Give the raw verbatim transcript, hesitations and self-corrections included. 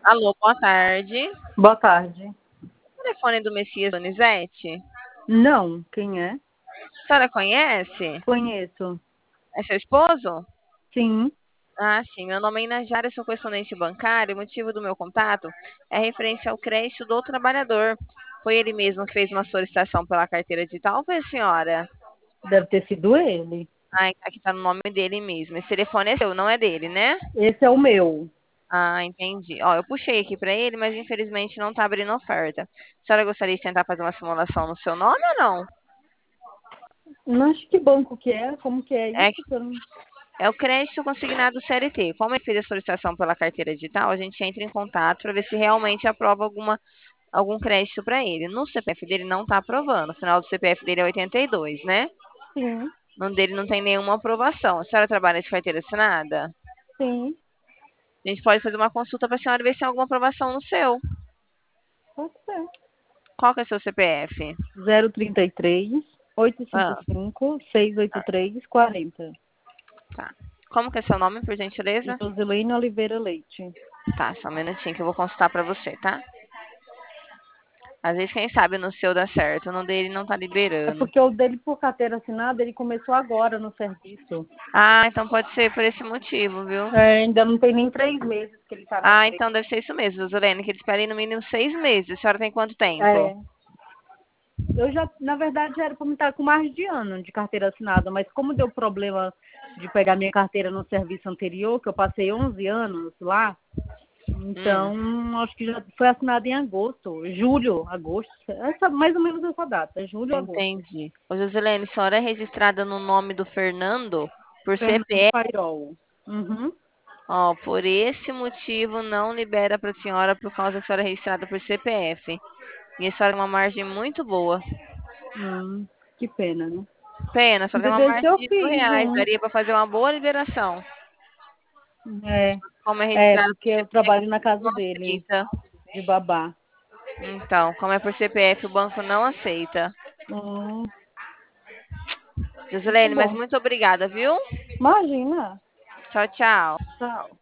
Alô, boa tarde. Boa tarde. Telefone do Messias Donizete? Não, quem é? A senhora conhece? Conheço. É seu esposo? Sim, Ah, sim. Meu nome é Inajara, sou correspondente bancário. O motivo do meu contato é referente ao crédito do trabalhador. Foi ele mesmo que fez uma solicitação pela carteira digital ou foi a senhora? deve ter sido ele. Ah, aqui tá no nome dele mesmo. Esse telefone é seu, não é dele, né? Esse é o meu. Ah, entendi. Ó, eu puxei aqui para ele, mas infelizmente não tá abrindo oferta. A senhora gostaria de tentar fazer uma simulação no seu nome ou não? Não acho que banco que é, como que é É isso? Que eu não- É o crédito consignado C L T. Como ele fez a solicitação pela carteira digital, a gente entra em contato para ver se realmente aprova alguma, algum crédito para ele. No C P F dele não está aprovando. O final do C P F dele é oitenta e dois, né? Sim, No dele não tem nenhuma aprovação. A senhora trabalha de carteira assinada? sim, A gente pode fazer uma consulta para a senhora ver se tem alguma aprovação no seu. pode ser. Qual que é o seu C P F? zero trinta e três, oitocentos e cinquenta Ah, e cinco, seiscentos e oitenta e três, quarenta. tá. Como que é seu nome, por gentileza? Joselene Oliveira Leite. Tá, só um minutinho que eu vou consultar para você, tá? Às vezes, quem sabe no seu dá certo, no dele não tá É liberando. porque o dele, por carteira assinada, ele começou agora no serviço. Ah, então pode ser por esse motivo, viu? É, ainda não tem nem três meses que ele está na Ah, empresa. então deve ser isso mesmo, Zolene, que eles pedem no mínimo seis meses. A senhora tem quanto tempo? É, eu já, na verdade, já era para me estar com mais de ano de carteira assinada, mas como deu problema de pegar minha carteira no serviço anterior, que eu passei onze anos lá, Hum, então acho que já foi assinada em agosto, julho, agosto, essa, mais ou menos essa data, julho, agosto. entendi. Ô, Joselene, a senhora é registrada no nome do Fernando por Fernando C P F. Pairol. Uhum. Ó, por esse motivo não libera para a senhora por causa que a senhora é registrada por C P F. E a senhora tem uma margem muito boa. Hum, que pena, né? Pena, só tem Muitas uma vezes margem eu de mil fiz reais. um. Daria para fazer uma boa liberação. É, Como é é, registrado por porque eu C P F, trabalho na casa não dele, aceita. de babá. Então, como é por C P F, o banco não aceita. Hum, muito Joselene, mas bom. muito obrigada, viu? Imagina. Tchau, tchau. Tchau.